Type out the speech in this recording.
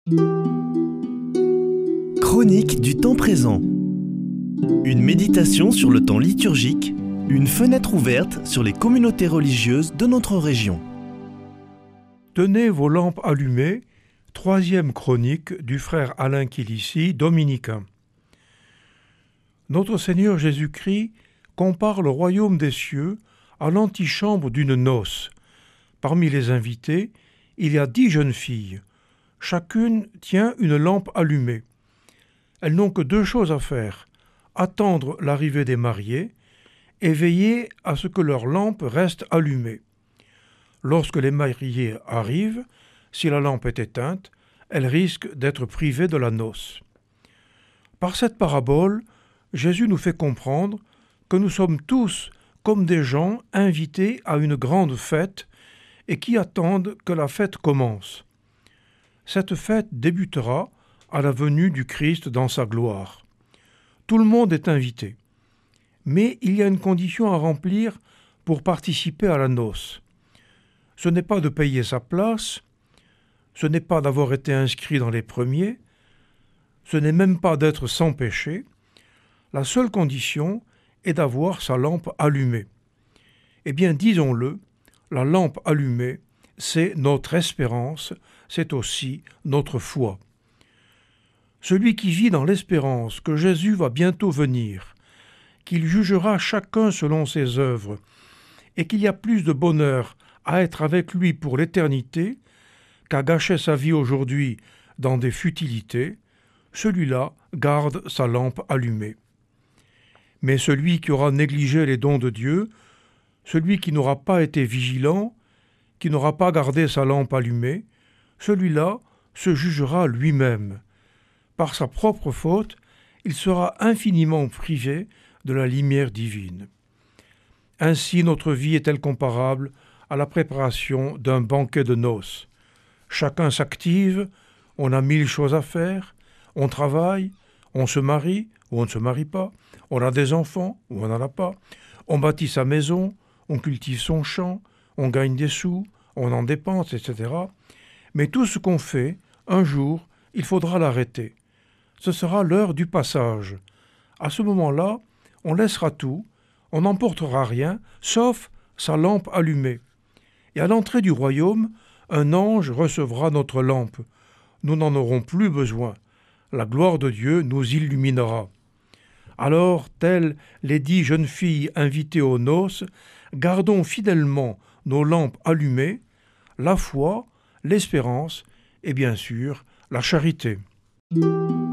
Chronique du temps présent. Une méditation sur le temps liturgique, une fenêtre ouverte sur les communautés religieuses de notre région. Tenez vos lampes allumées, 3e chronique du frère Alain Kilissi, dominicain. Notre Seigneur Jésus-Christ compare le royaume des cieux à l'antichambre d'une noce. Parmi les invités, il y a 10 jeunes filles. Chacune tient une lampe allumée. Elles n'ont que 2 choses à faire, attendre l'arrivée des mariés et veiller à ce que leur lampe reste allumée. Lorsque les mariés arrivent, si la lampe est éteinte, elles risquent d'être privées de la noce. Par cette parabole, Jésus nous fait comprendre que nous sommes tous comme des gens invités à une grande fête et qui attendent que la fête commence. Cette fête débutera à la venue du Christ dans sa gloire. Tout le monde est invité. Mais il y a une condition à remplir pour participer à la noce. Ce n'est pas de payer sa place, ce n'est pas d'avoir été inscrit dans les premiers, ce n'est même pas d'être sans péché. La seule condition est d'avoir sa lampe allumée. Eh bien, disons-le, la lampe allumée, c'est notre espérance, c'est aussi notre foi. Celui qui vit dans l'espérance que Jésus va bientôt venir, qu'il jugera chacun selon ses œuvres, et qu'il y a plus de bonheur à être avec lui pour l'éternité qu'à gâcher sa vie aujourd'hui dans des futilités, celui-là garde sa lampe allumée. Mais celui qui aura négligé les dons de Dieu, celui qui n'aura pas été vigilant, qui n'aura pas gardé sa lampe allumée, celui-là se jugera lui-même. Par sa propre faute, il sera infiniment privé de la lumière divine. Ainsi notre vie est-elle comparable à la préparation d'un banquet de noces. Chacun s'active, on a 1000 choses à faire, on travaille, on se marie ou on ne se marie pas, on a des enfants ou on n'en a pas, on bâtit sa maison, on cultive son champ, on gagne des sous, on en dépense, etc. Mais tout ce qu'on fait, un jour, il faudra l'arrêter. Ce sera l'heure du passage. À ce moment-là, on laissera tout, on n'emportera rien, sauf sa lampe allumée. Et à l'entrée du royaume, un ange recevra notre lampe. Nous n'en aurons plus besoin. La gloire de Dieu nous illuminera. Alors, telles les 10 jeunes filles invitées aux noces, gardons fidèlement nos lampes allumées, la foi, l'espérance et bien sûr la charité.